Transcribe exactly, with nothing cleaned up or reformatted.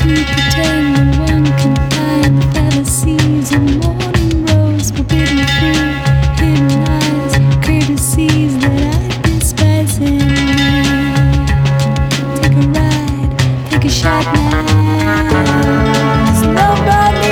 pretend no one can find the fallacies of morning rose, forbidden fruit, hidden eyes, courtesies that I despise in me. Take a ride, take a shot now. 'Cause nobody